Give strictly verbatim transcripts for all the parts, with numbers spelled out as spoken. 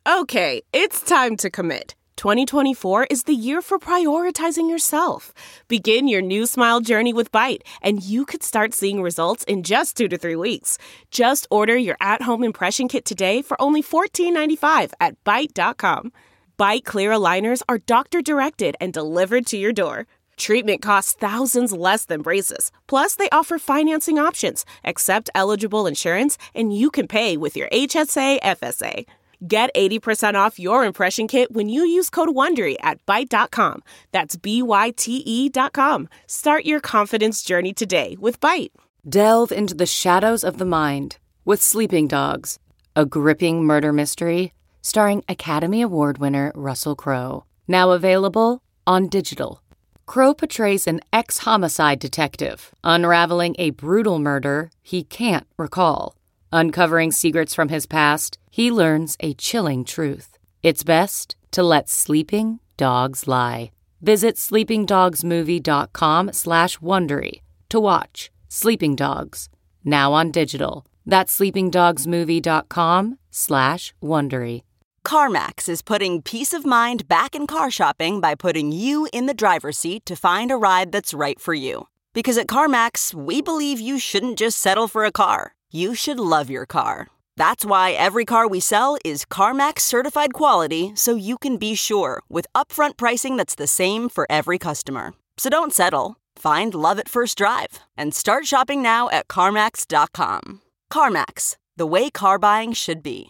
Okay, it's time to commit. twenty twenty-four is the year for prioritizing yourself. Begin your new smile journey with Byte, and you could start seeing results in just two to three weeks. Just order your at-home impression kit today for only fourteen ninety-five at byte dot com. Byte clear aligners are doctor-directed and delivered to your door. Treatment costs thousands less than braces. Plus, they offer financing options, accept eligible insurance, and you can pay with your H S A F S A. Get eighty percent off your impression kit when you use code WONDERY at byte dot com. That's B Y T E dot com. Start your confidence journey today with Byte. Delve into the shadows of the mind with Sleeping Dogs, a gripping murder mystery starring Academy Award winner Russell Crowe. Now available on digital. Crowe portrays an ex-homicide detective unraveling a brutal murder he can't recall. Uncovering secrets from his past, he learns a chilling truth. It's best to let sleeping dogs lie. Visit sleepingdogsmovie.com slash Wondery to watch Sleeping Dogs, now on digital. That's sleepingdogsmovie.com slash Wondery. CarMax is putting peace of mind back in car shopping by putting you in the driver's seat to find a ride that's right for you. Because at CarMax, we believe you shouldn't just settle for a car. You should love your car. That's why every car we sell is CarMax certified quality, so you can be sure with upfront pricing that's the same for every customer. So don't settle. Find love at first drive and start shopping now at CarMax dot com. CarMax, the way car buying should be.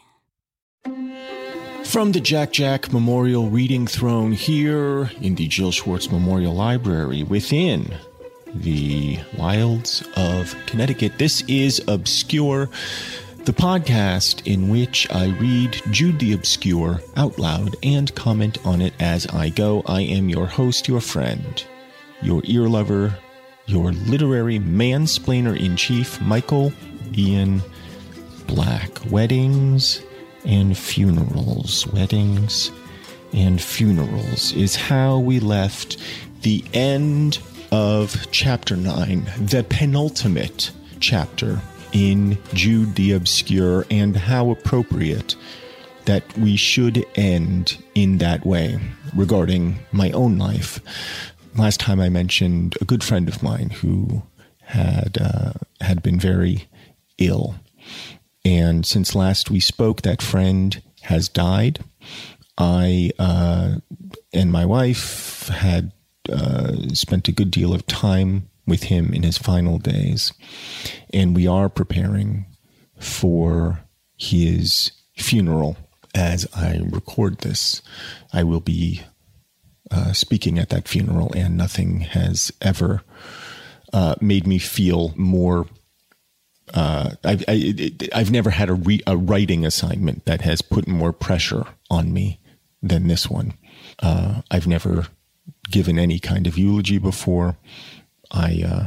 From the Jack Jack Memorial Reading Throne here in the Jill Schwartz Memorial Library within the wilds of Connecticut, this is Obscure, the podcast in which I read Jude the Obscure out loud and comment on it as I go. I am your host, your friend, your ear lover, your literary mansplainer-in-chief, Michael Ian Black. Weddings and funerals. Weddings and funerals is how we left the end of chapter nine, the penultimate chapter in Jude the Obscure, and how appropriate that we should end in that way regarding my own life. Last time I mentioned a good friend of mine who had uh, had been very ill. And since last we spoke, that friend has died. I uh, and my wife had uh, spent a good deal of time with him in his final days. And we are preparing for his funeral as I record this. I will be uh, speaking at that funeral, and nothing has ever uh, made me feel more Uh, I've, I, I've never had a, re, a writing assignment that has put more pressure on me than this one. Uh, I've never given any kind of eulogy before. I, uh,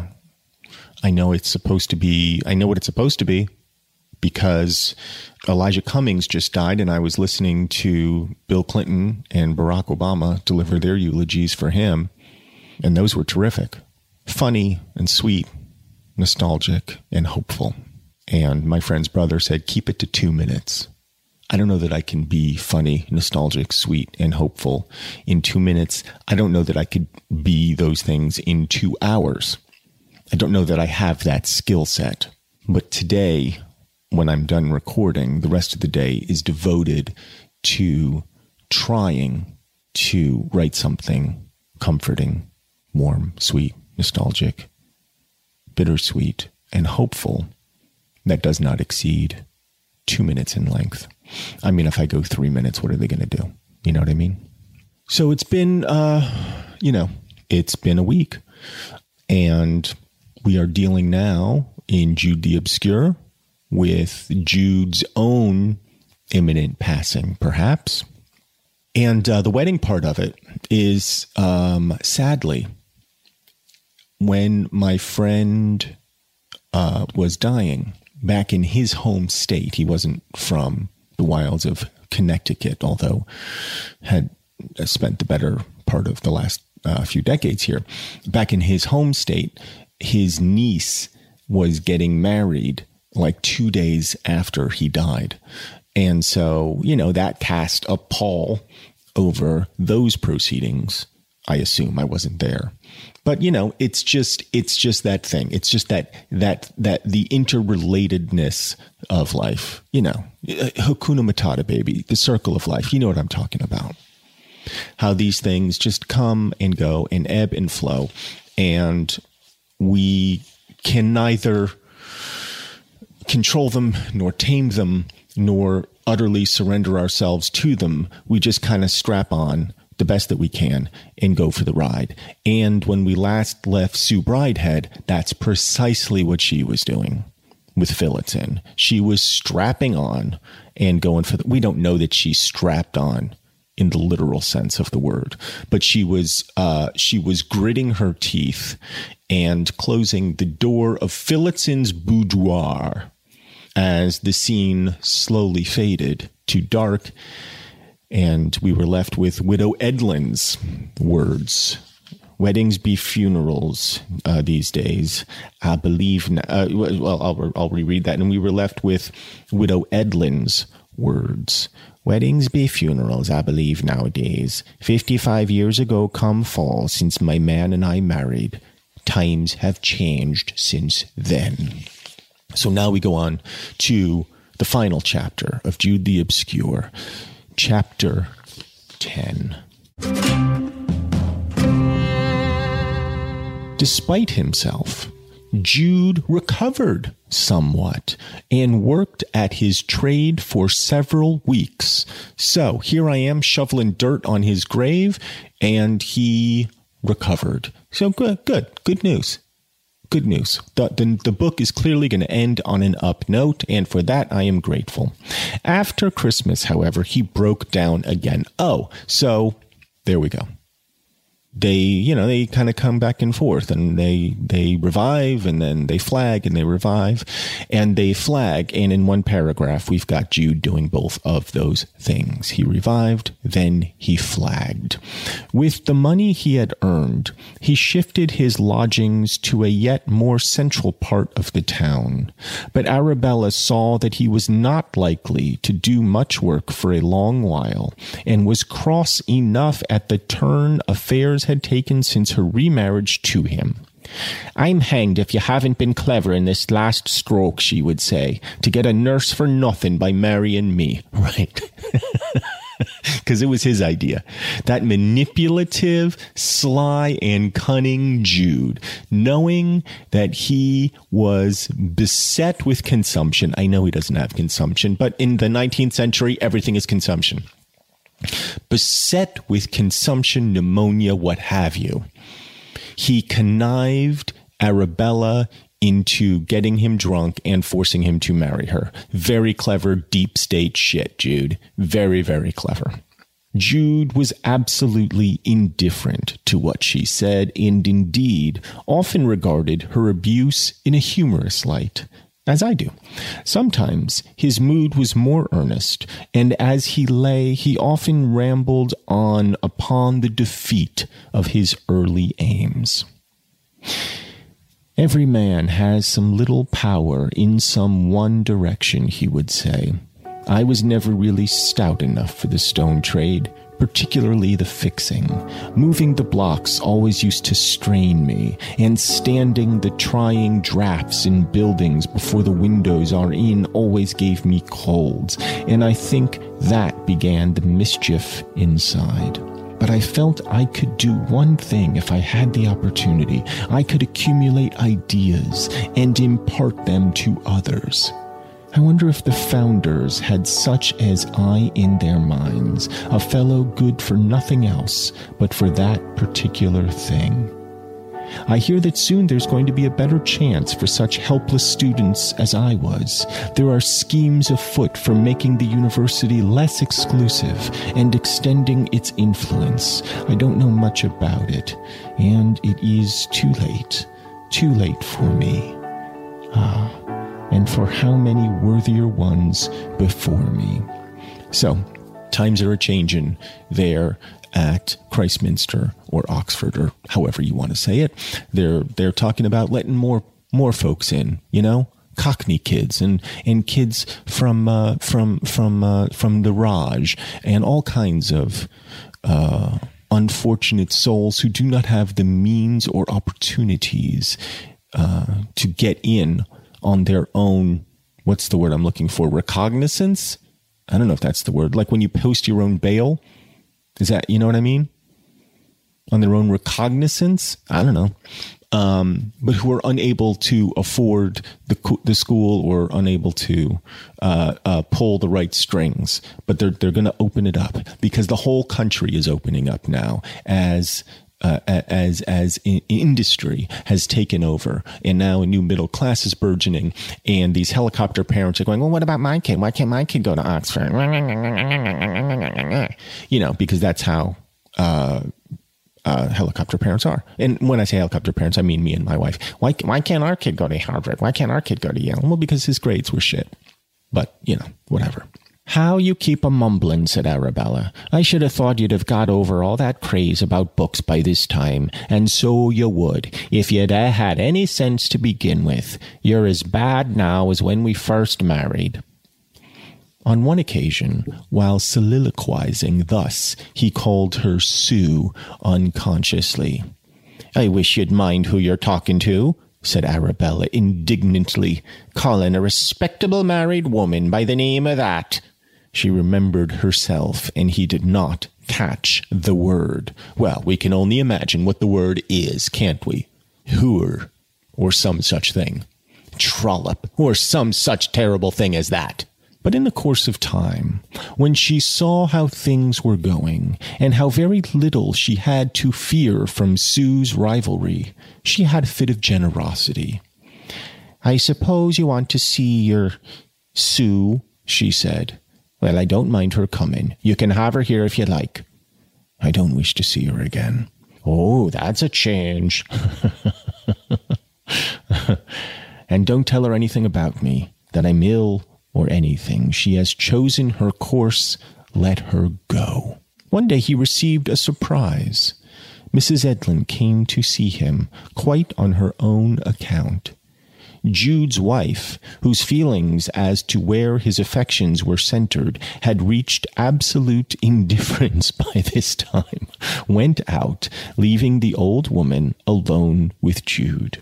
I know it's supposed to be, I know what it's supposed to be because Elijah Cummings just died, and I was listening to Bill Clinton and Barack Obama deliver their eulogies for him. And those were terrific, funny and sweet, nostalgic and hopeful. And my friend's brother said, keep it to two minutes. I don't know that I can be funny, nostalgic, sweet, and hopeful in two minutes. I don't know that I could be those things in two hours. I don't know that I have that skill set. But today, when I'm done recording, the rest of the day is devoted to trying to write something comforting, warm, sweet, nostalgic, bittersweet, and hopeful that does not exceed two minutes in length. I mean, if I go three minutes, what are they going to do? You know what I mean? So it's been, uh, you know, it's been a week, and we are dealing now in Jude the Obscure with Jude's own imminent passing, perhaps. And uh, the wedding part of it is, um, sadly, when my friend uh, was dying back in his home state. He wasn't from the wilds of Connecticut, although had spent the better part of the last uh, few decades here. Back in his home state, his niece was getting married like two days after he died. And so, you know, that cast a pall over those proceedings. I assume I wasn't there. But, you know, it's just it's just that thing. It's just that that that the interrelatedness of life, you know, Hakuna Matata, baby, the circle of life. You know what I'm talking about. How these things just come and go and ebb and flow. And we can neither control them nor tame them nor utterly surrender ourselves to them. We just kind of strap on the best that we can and go for the ride. And when we last left Sue Bridehead, that's precisely what she was doing with Phillotson. She was strapping on and going for the, we don't know that she strapped on in the literal sense of the word, but she was, uh, she was gritting her teeth and closing the door of Phillotson's boudoir as the scene slowly faded to dark. And we were left with Widow Edlin's words. Weddings be funerals uh, these days. I believe. Uh, well, I'll, I'll reread that. And we were left with Widow Edlin's words. Weddings be funerals, I believe nowadays. Fifty-five years ago come fall since my man and I married. Times have changed since then. So now we go on to the final chapter of Jude the Obscure. Chapter ten. Despite himself, Jude recovered somewhat and worked at his trade for several weeks. So here I am shoveling dirt on his grave, and he recovered. So good, good, good news. Good news. The, the, the book is clearly going to end on an up note, and for that I am grateful. After Christmas, however, he broke down again. Oh, so there we go. They, you know, they kind of come back and forth, and they they revive, and then they flag, and they revive, and they flag. And in one paragraph, we've got Jude doing both of those things. He revived, then he flagged. With the money he had earned, he shifted his lodgings to a yet more central part of the town. But Arabella saw that he was not likely to do much work for a long while, and was cross enough at the turn affairs had taken since her remarriage to him. I'm hanged if you haven't been clever in this last stroke, she would say, to get a nurse for nothing by marrying me. Right. Because it was his idea. That manipulative, sly, and cunning Jude, knowing that he was beset with consumption. I know he doesn't have consumption, but in the nineteenth century, everything is consumption. Beset with consumption, pneumonia, what have you. He connived Arabella into getting him drunk and forcing him to marry her. Very clever, deep state shit, Jude. Very, very clever. Jude was absolutely indifferent to what she said, and indeed often regarded her abuse in a humorous light. As I do. Sometimes his mood was more earnest, and as he lay, he often rambled on upon the defeat of his early aims. Every man has some little power in some one direction, he would say. I was never really stout enough for the stone trade, particularly the fixing. Moving the blocks always used to strain me, and standing the trying drafts in buildings before the windows are in always gave me colds, and I think that began the mischief inside. But I felt I could do one thing if I had the opportunity. I could accumulate ideas and impart them to others. I wonder if the founders had such as I in their minds, a fellow good for nothing else but for that particular thing. I hear that soon there's going to be a better chance for such helpless students as I was. There are schemes afoot for making the university less exclusive and extending its influence. I don't know much about it, and it is too late, too late for me. Ah. And for how many worthier ones before me. So, times are a-changin' there at Christminster or Oxford, or however you want to say it. They're they're talking about letting more more folks in, you know, Cockney kids and, and kids from uh, from from uh, from the Raj and all kinds of uh, unfortunate souls who do not have the means or opportunities uh, to get in on their own. What's the word I'm looking for? Recognizance? I don't know if that's the word. Like when you post your own bail. Is that, you know what I mean? On their own recognizance? I don't know. Um, but who are unable to afford the the school or unable to uh, uh, pull the right strings. But they're they're going to open it up because the whole country is opening up now as uh, as as in industry has taken over, and now a new middle class is burgeoning. And these helicopter parents are going, well, what about my kid? Why can't my kid go to Oxford? You know, because that's how. Uh, Uh, helicopter parents are. And when I say helicopter parents, I mean me and my wife. Why why can't our kid go to Harvard? Why can't our kid go to Yale? Well, because his grades were shit. But, you know, whatever. How you keep a mumbling, said Arabella. I should have thought you'd have got over all that craze about books by this time. And so you would, if you'd uh, had any sense to begin with. You're as bad now as when we first married. On one occasion, while soliloquizing thus, he called her Sue unconsciously. I wish you'd mind who you're talking to, said Arabella indignantly, calling a respectable married woman by the name of that. She remembered herself, and he did not catch the word. Well, we can only imagine what the word is, can't we? Whore, or some such thing. Trollop, or some such terrible thing as that. But in the course of time, when she saw how things were going, and how very little she had to fear from Sue's rivalry, she had a fit of generosity. I suppose you want to see your Sue, she said. Well, I don't mind her coming. You can have her here if you like. I don't wish to see her again. Oh, that's a change. And don't tell her anything about me, that I'm ill, or anything. She has chosen her course. Let her go. One day he received a surprise. Missus Edlin came to see him, quite on her own account. Jude's wife, whose feelings as to where his affections were centered had reached absolute indifference by this time, went out, leaving the old woman alone with Jude.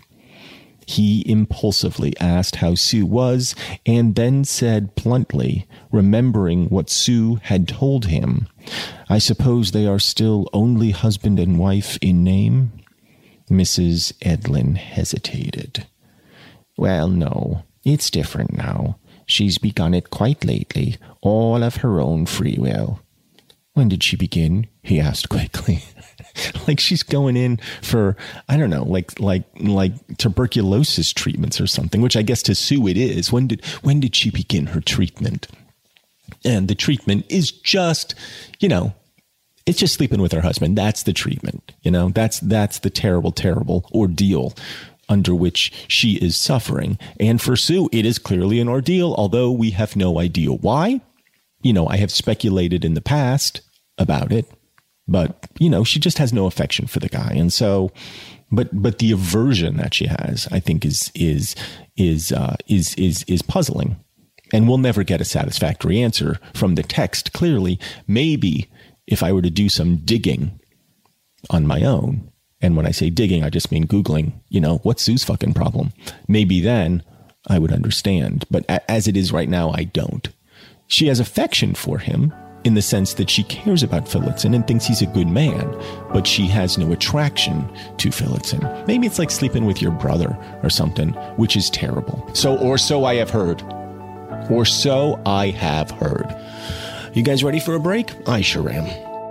He impulsively asked how Sue was, and then said bluntly, remembering what Sue had told him, I suppose they are still only husband and wife in name? Missus Edlin hesitated. Well, no, it's different now. She's begun it quite lately, all of her own free will. When did she begin? He asked quickly. Like she's going in for, I don't know, like like like tuberculosis treatments or something, which I guess to Sue it is. When did when did she begin her treatment? And the treatment is just, you know, it's just sleeping with her husband. That's the treatment. You know, that's that's the terrible, terrible ordeal under which she is suffering. And for Sue, it is clearly an ordeal, although we have no idea why. You know, I have speculated in the past about it. But, you know, she just has no affection for the guy. And so, but but the aversion that she has, I think, is is is uh, is is is puzzling. And we'll never get a satisfactory answer from the text. Clearly, maybe if I were to do some digging on my own, and when I say digging, I just mean Googling, you know, what's Sue's fucking problem? Maybe then I would understand. But a- as it is right now, I don't. She has affection for him, in the sense that she cares about Phillotson and thinks he's a good man, but she has no attraction to Phillotson. Maybe it's like sleeping with your brother or something, which is terrible. So, or so I have heard. Or so I have heard. You guys ready for a break? I sure am.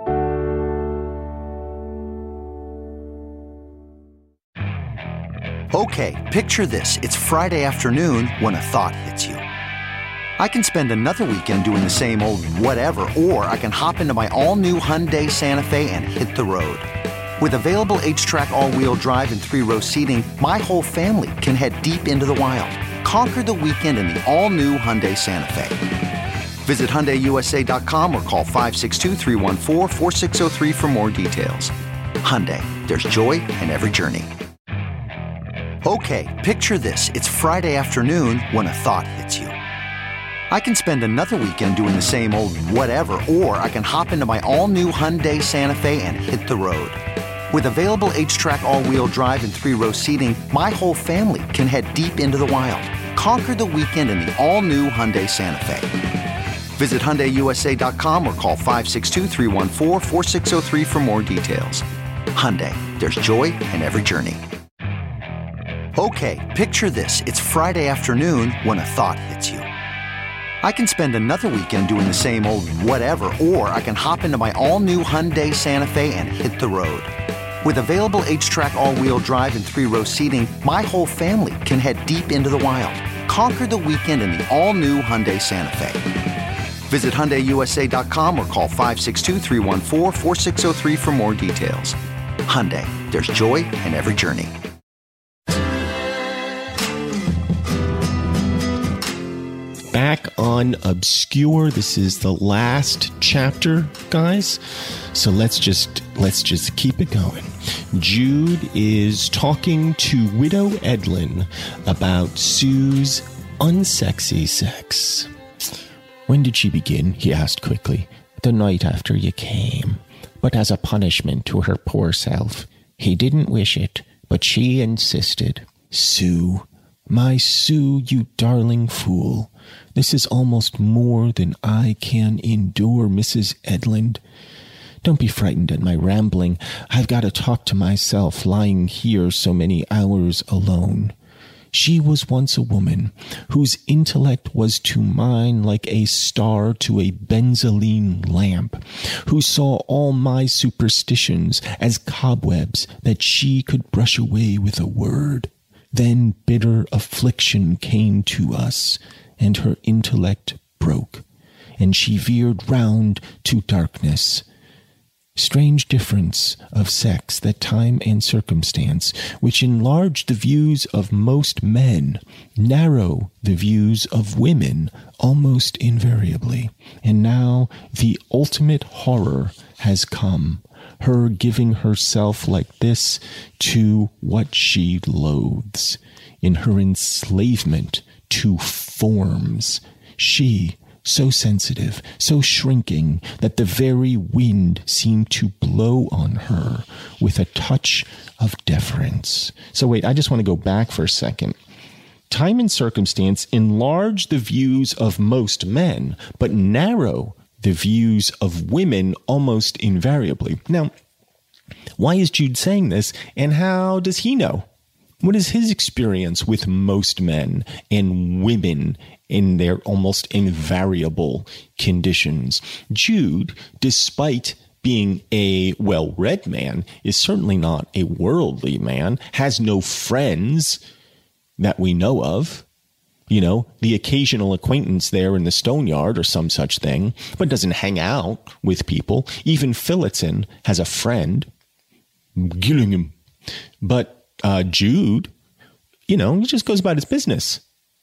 Okay, picture this. It's Friday afternoon when a thought hits you. I can spend another weekend doing the same old whatever, or I can hop into my all-new Hyundai Santa Fe and hit the road. With available H-Track all-wheel drive and three-row seating, my whole family can head deep into the wild. Conquer the weekend in the all-new Hyundai Santa Fe. Visit Hyundai U S A dot com or call five six two, three one four, four six zero three for more details. Hyundai, there's joy in every journey. Okay, picture this. It's Friday afternoon when a thought hits you. I can spend another weekend doing the same old whatever, or I can hop into my all-new Hyundai Santa Fe and hit the road. With available H-Track all-wheel drive and three-row seating, my whole family can head deep into the wild. Conquer the weekend in the all-new Hyundai Santa Fe. Visit Hyundai U S A dot com or call five six two, three one four, four six zero three for more details. Hyundai, there's joy in every journey. Okay, picture this. It's Friday afternoon when a thought hits you. I can spend another weekend doing the same old whatever, or I can hop into my all-new Hyundai Santa Fe and hit the road. With available H-Track all-wheel drive and three-row seating, my whole family can head deep into the wild. Conquer the weekend in the all-new Hyundai Santa Fe. Visit Hyundai U S A dot com or call five six two, three one four, four six zero three for more details. Hyundai, there's joy in every journey. Back on Obscure. This is the last chapter, guys. So let's just let's just keep it going. Jude is talking to Widow Edlin about Sue's unsexy sex. When did she begin? He asked quickly. The night after you came, but as a punishment to her poor self. He didn't wish it, but she insisted. Sue, my Sue, you darling fool. This is almost more than I can endure, Missus Edlin. Don't be frightened at my rambling. I've got to talk to myself lying here so many hours alone. She was once a woman whose intellect was to mine like a star to a benzoline lamp, who saw all my superstitions as cobwebs that she could brush away with a word. Then bitter affliction came to us, and her intellect broke, and she veered round to darkness. Strange difference of sex that time and circumstance, which enlarge the views of most men, narrow the views of women almost invariably. And now the ultimate horror has come, her giving herself like this to what she loathes, in her enslavement to forms. She, so sensitive, so shrinking, that the very wind seemed to blow on her with a touch of deference. So wait, I just want to go back for a second. Time and circumstance enlarge the views of most men, but narrow the views of women almost invariably. Now, why is Jude saying this, and how does he know? What is his experience with most men and women in their almost invariable conditions? Jude, despite being a well-read man, is certainly not a worldly man, has no friends that we know of. You know, the occasional acquaintance there in the stone yard or some such thing, but doesn't hang out with people. Even Phillotson has a friend, Gillingham. But Uh, Jude, you know, he just goes about his business.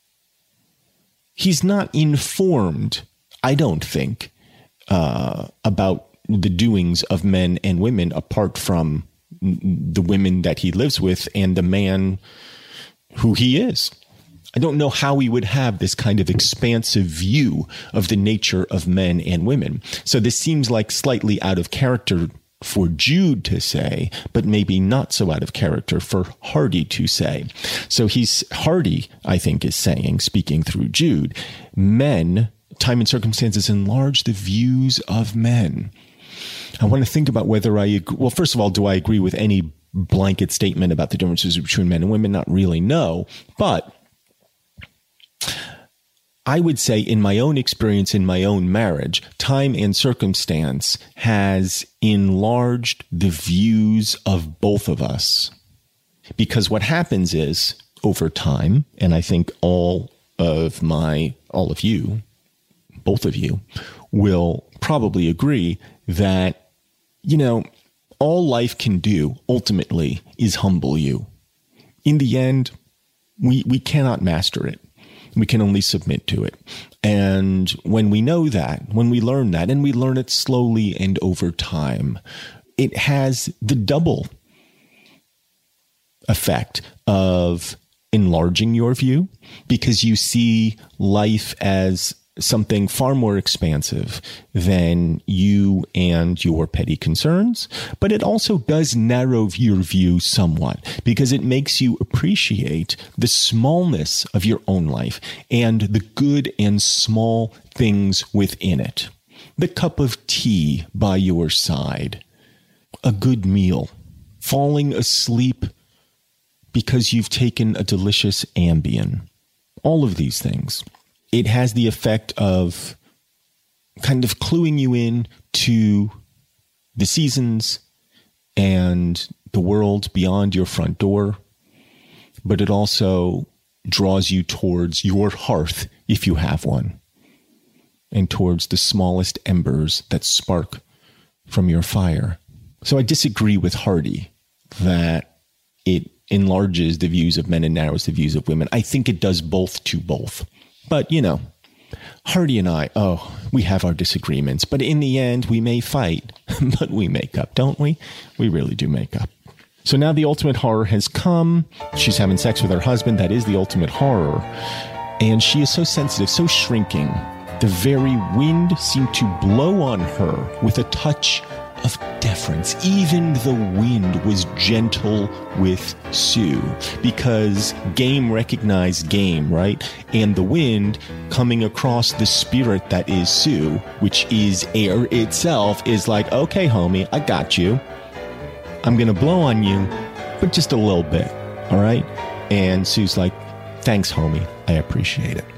He's not informed, I don't think, uh, about the doings of men and women apart from the women that he lives with and the man who he is. I don't know how he would have this kind of expansive view of the nature of men and women. So this seems like slightly out of character for Jude to say, but maybe not so out of character for Hardy to say. So he's, Hardy, I think, is saying, speaking through Jude, men, time and circumstances enlarge the views of men. I want to think about whether I agree. Well, first of all, do I agree with any blanket statement about the differences between men and women? Not really, no. But I would say in my own experience, in my own marriage, time and circumstance has enlarged the views of both of us. Because what happens is, over time, and I think all of my, all of you, both of you, will probably agree that, you know, all life can do ultimately is humble you. In the end, we, we cannot master it. We can only submit to it. And when we know that, when we learn that, and we learn it slowly and over time, it has the double effect of enlarging your view because you see life as something far more expansive than you and your petty concerns. But it also does narrow your view somewhat because it makes you appreciate the smallness of your own life and the good and small things within it. The cup of tea by your side, a good meal, falling asleep because you've taken a delicious Ambien, all of these things. It has the effect of kind of cluing you in to the seasons and the world beyond your front door, but it also draws you towards your hearth, if you have one, and towards the smallest embers that spark from your fire. So I disagree with Hardy that it enlarges the views of men and narrows the views of women. I think it does both to both. But, you know, Hardy and I, oh, we have our disagreements. But in the end, we may fight, but we make up, don't we? We really do make up. So now the ultimate horror has come. She's having sex with her husband. That is the ultimate horror. And she is so sensitive, so shrinking. The very wind seemed to blow on her with a touch of deference. Even the wind was gentle with Sue because game recognized game, right? And the wind coming across the spirit that is Sue, which is air itself, is like, okay, homie, I got you. I'm going to blow on you, but just a little bit. All right. And Sue's like, thanks, homie. I appreciate it.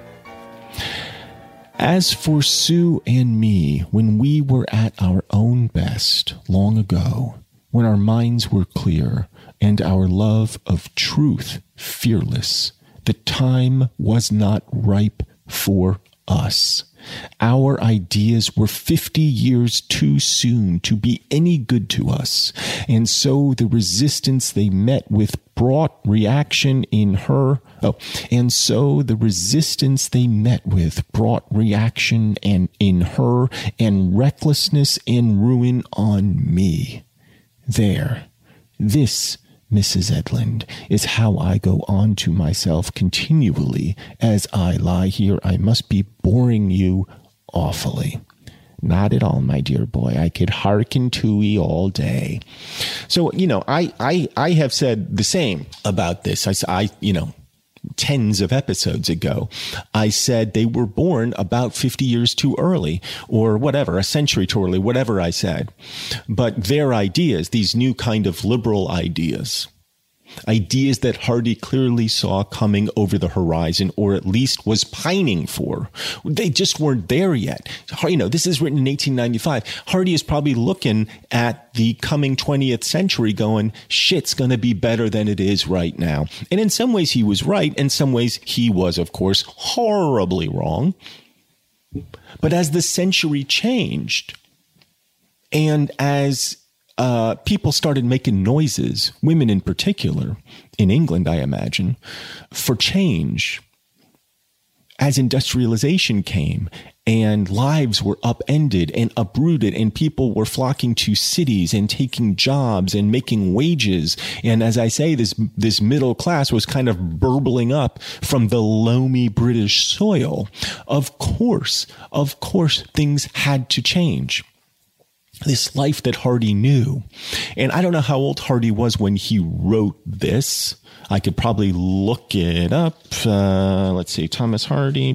As for Sue and me, when we were at our own best long ago, when our minds were clear and our love of truth fearless, the time was not ripe for us. Our ideas were fifty years too soon to be any good to us, and so the resistance they met with brought reaction in her. Oh, and so the resistance they met with brought reaction and in her and recklessness and ruin on me. There, this, Missus Edlund, is how I go on to myself continually as I lie here. I must be boring you awfully. Not at all, my dear boy. I could hearken to ye all day. So, you know, I, I, I have said the same about this. I, I, you know, tens of episodes ago, I said they were born about fifty years too early or whatever, a century too early, whatever I said. But their ideas, these new kind of liberal ideas, ideas that Hardy clearly saw coming over the horizon, or at least was pining for. They just weren't there yet. You know, this is written in eighteen ninety-five. Hardy is probably looking at the coming twentieth century going, shit's going to be better than it is right now. And in some ways he was right. In some ways he was, of course, horribly wrong. But as the century changed, and as Uh, people started making noises, women in particular, in England, I imagine, for change. As industrialization came and lives were upended and uprooted and people were flocking to cities and taking jobs and making wages. And as I say, this, this middle class was kind of burbling up from the loamy British soil. Of course, of course, things had to change. This life that Hardy knew. And I don't know how old Hardy was when he wrote this. I could probably look it up. Uh, let's see, Thomas Hardy.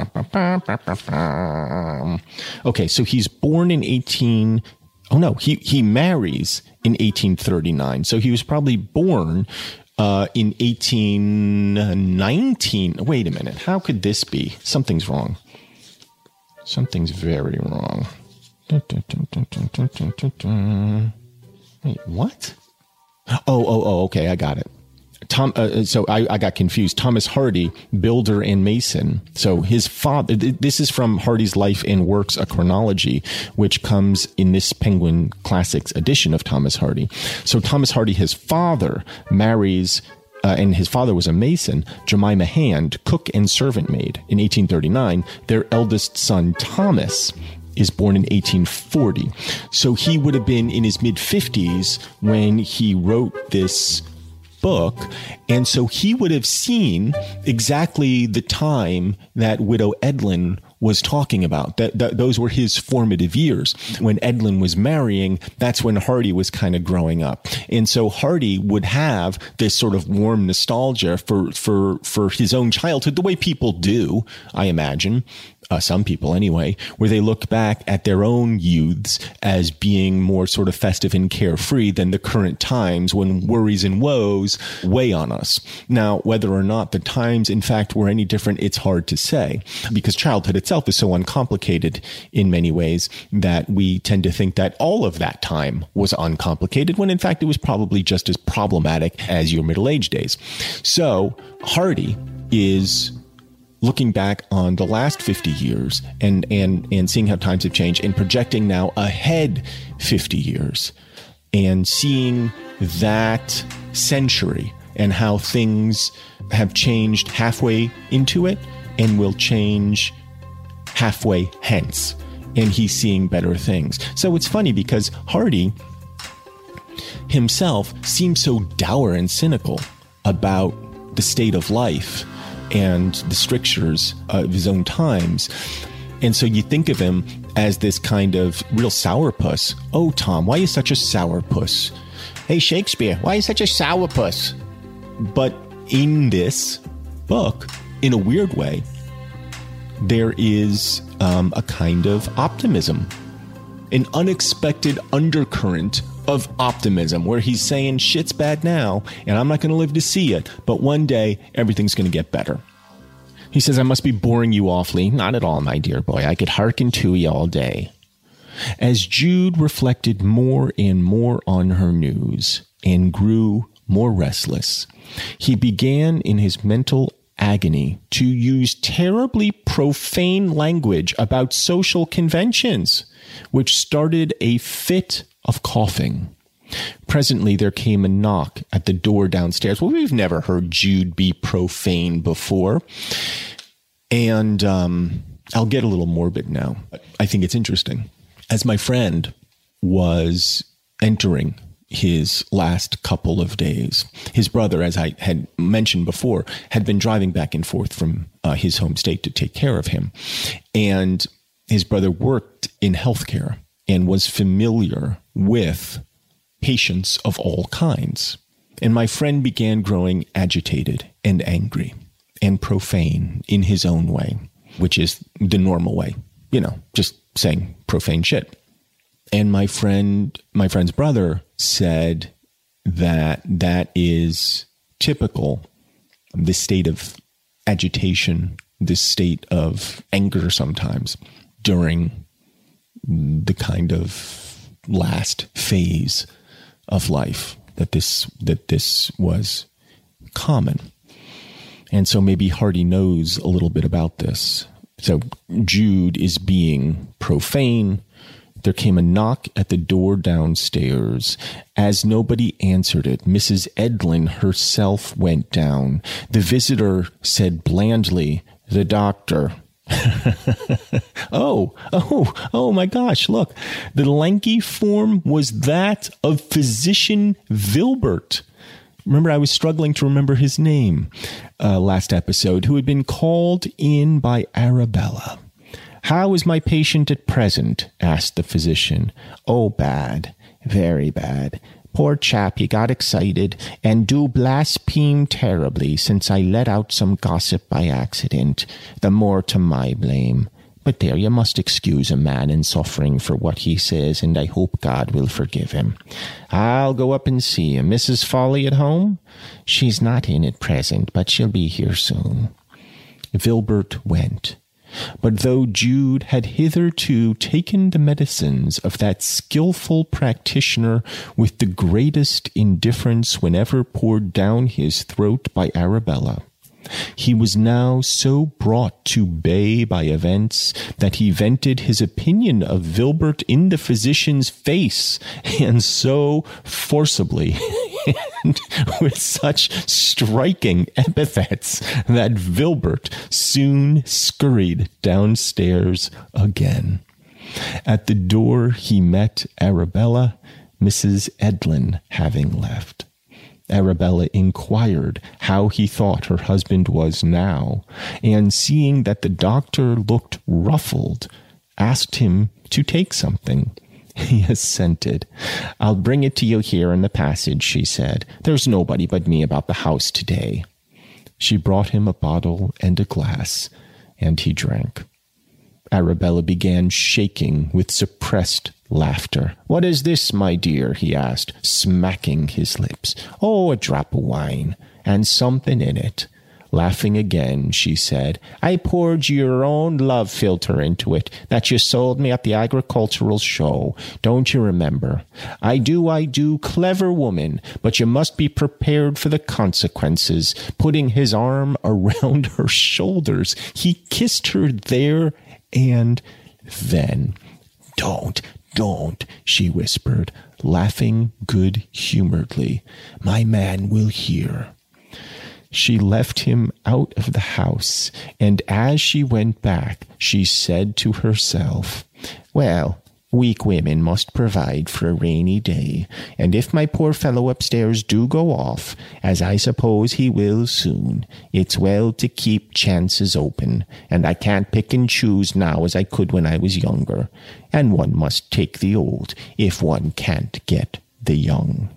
Okay, so he's born in eighteen. Oh no, he, he marries in eighteen thirty-nine. So he was probably born uh, in eighteen nineteen. Wait a minute. How could this be? Something's wrong. Something's very wrong. Dun, dun, dun, dun, dun, dun, dun, dun. Wait, what? Oh, oh, oh, okay, I got it. Tom. Uh, so I, I got confused. Thomas Hardy, builder and mason. So his father. This is from Hardy's Life and Works, a chronology, which comes in this Penguin Classics edition of Thomas Hardy. So Thomas Hardy, his father, marries. Uh, and his father was a mason, Jemima Hand, cook and servant maid in eighteen thirty-nine. Their eldest son, Thomas, is born in eighteen forty. So he would have been in his mid-fifties when he wrote this book. And so he would have seen exactly the time that Widow Edlin was talking about. That, that those were his formative years. When Edlin was marrying, that's when Hardy was kind of growing up. And so Hardy would have this sort of warm nostalgia for, for, for his own childhood, the way people do, I imagine. Uh, some people anyway, where they look back at their own youths as being more sort of festive and carefree than the current times when worries and woes weigh on us. Now, whether or not the times, in fact, were any different, it's hard to say, because childhood itself is so uncomplicated in many ways that we tend to think that all of that time was uncomplicated, when in fact it was probably just as problematic as your middle-aged days. So Hardy is looking back on the last fifty years and, and, and seeing how times have changed, and projecting now ahead fifty years and seeing that century and how things have changed halfway into it and will change halfway hence. And he's seeing better things. So it's funny because Hardy himself seems so dour and cynical about the state of life and the strictures of his own times. And so you think of him as this kind of real sourpuss. Oh, Tom, why are you such a sourpuss? Hey, Shakespeare, why are you such a sourpuss? But in this book, in a weird way, there is um, a kind of optimism, an unexpected undercurrent of optimism, where he's saying shit's bad now and I'm not going to live to see it, but one day everything's going to get better. He says, I must be boring you awfully. Not at all, my dear boy. I could hearken to you all day. As Jude reflected more and more on her news and grew more restless, he began in his mental agony to use terribly profane language about social conventions, which started a fit of coughing. Presently, there came a knock at the door downstairs. Well, we've never heard Jude be profane before. And um, I'll get a little morbid now. I think it's interesting. As my friend was entering his last couple of days, his brother, as I had mentioned before, had been driving back and forth from uh, his home state to take care of him. And his brother worked in healthcare and was familiar with patients of all kinds. And my friend began growing agitated and angry and profane in his own way, which is the normal way, you know, just saying profane shit. And my friend, my friend's brother said that that is typical, this state of agitation, this state of anger sometimes during the kind of last phase of life, that this that this was common. And so maybe Hardy knows a little bit about this. So Jude is being profane. There came a knock at the door downstairs. As nobody answered it, Missus Edlin herself went down. The visitor said blandly, "The doctor." oh, oh, oh my gosh, look. The lanky form was that of Physician Vilbert. Remember, I was struggling to remember his name uh, last episode, who had been called in by Arabella. "How is my patient at present?" asked the physician. "Oh, bad, very bad. Poor chap, he got excited and do blaspheme terribly since I let out some gossip by accident, the more to my blame. But there, you must excuse a man in suffering for what he says, and I hope God will forgive him. I'll go up and see him. Missus Foley at home?" "She's not in at present, but she'll be here soon." Vilbert went. But though Jude had hitherto taken the medicines of that skillful practitioner with the greatest indifference whenever poured down his throat by Arabella, he was now so brought to bay by events that he vented his opinion of Vilbert in the physician's face, and so forcibly and with such striking epithets that Vilbert soon scurried downstairs again. At the door he met Arabella, Missus Edlin having left. Arabella inquired how he thought her husband was now, and seeing that the doctor looked ruffled, asked him to take something. He assented. "I'll bring it to you here in the passage," she said. "There's nobody but me about the house today." She brought him a bottle and a glass, and he drank. Arabella began shaking with suppressed laughter. "What is this, my dear?" he asked, smacking his lips. "Oh, a drop of wine, and something in it." Laughing again, she said, "I poured your own love filter into it that you sold me at the agricultural show. Don't you remember? I do, I do, clever woman, but you must be prepared for the consequences." Putting his arm around her shoulders, he kissed her there and then. "Don't, don't," she whispered, laughing good-humoredly. "My man will hear." She left him out of the house, and as she went back, she said to herself, "Well, weak women must provide for a rainy day, and if my poor fellow upstairs do go off, as I suppose he will soon, it's well to keep chances open, and I can't pick and choose now as I could when I was younger, and one must take the old if one can't get the young."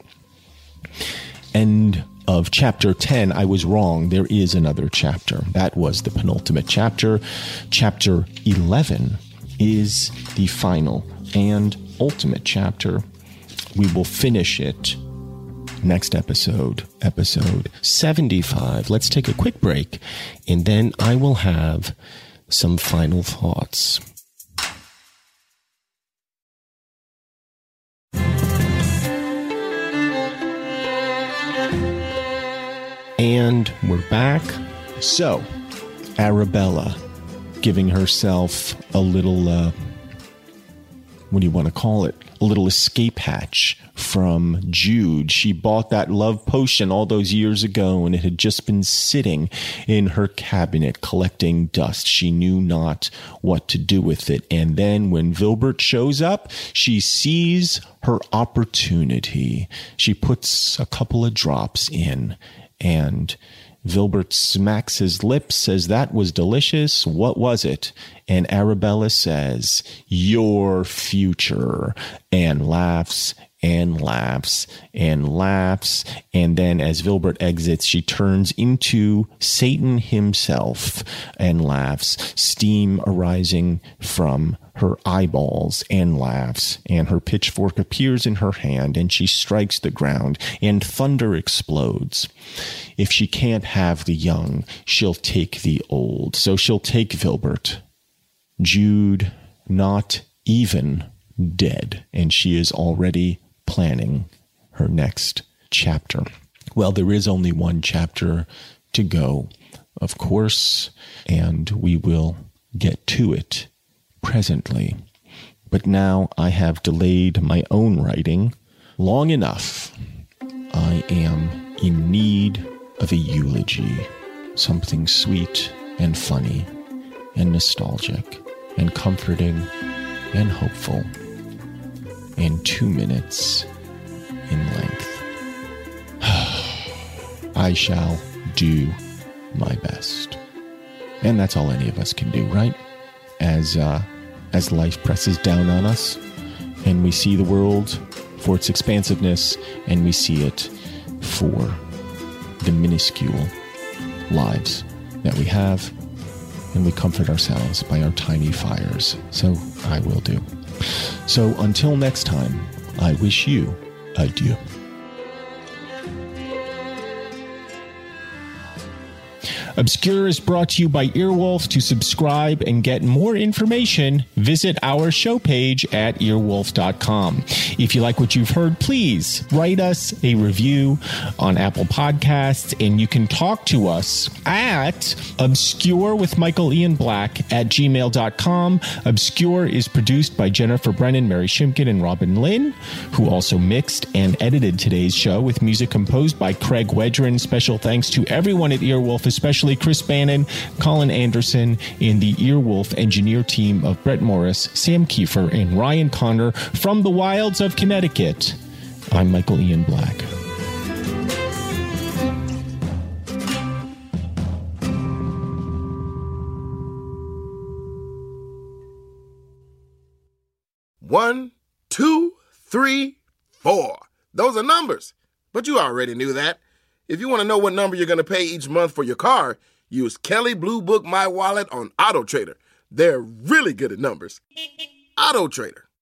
End of chapter ten. I was wrong. There is another chapter. That was the penultimate chapter. Chapter eleven is the final and ultimate chapter. We will finish it next episode, episode seventy-five. Let's take a quick break, and then I will have some final thoughts. And we're back. So, Arabella giving herself a little, uh, what do you want to call it? A little escape hatch from Jude. She bought that love potion all those years ago, and it had just been sitting in her cabinet collecting dust. She knew not what to do with it. And then when Vilbert shows up, she sees her opportunity. She puts a couple of drops in, and Vilbert smacks his lips, says, "That was delicious. What was it?" And Arabella says, "Your future," and laughs and laughs and laughs. And then as Vilbert exits, she turns into Satan himself and laughs, steam arising from her eyeballs, and laughs. And her pitchfork appears in her hand, and she strikes the ground, and thunder explodes. If she can't have the young, she'll take the old. So she'll take Vilbert. Jude, not even dead, and she is already planning her next chapter. Well, there is only one chapter to go, of course, and we will get to it presently. But now I have delayed my own writing long enough. I am in need of a eulogy, something sweet and funny and nostalgic and comforting and hopeful, and two minutes in length. I shall do my best. And that's all any of us can do, right? As uh, as life presses down on us, and we see the world for its expansiveness, and we see it for the minuscule lives that we have, and we comfort ourselves by our tiny fires. So I will do. So until next time, I wish you adieu. Obscure is brought to you by Earwolf. To subscribe and get more information, visit our show page at earwolf dot com. If you like what you've heard, please write us a review on Apple Podcasts, and you can talk to us at Obscure with Michael Ian Black at gmail dot com. Obscure is produced by Jennifer Brennan, Mary Shimkin, and Robin Lynn, who also mixed and edited today's show with music composed by Craig Wedren. Special thanks to everyone at Earwolf, especially Chris Bannon, Colin Anderson, and the Earwolf engineer team of Brett Morris, Sam Kiefer, and Ryan Connor from the wilds of Connecticut. I'm Michael Ian Black. One, two, three, four. Those are numbers. But you already knew that. If you want to know what number you're going to pay each month for your car, use Kelley Blue Book My Wallet on AutoTrader. They're really good at numbers. AutoTrader.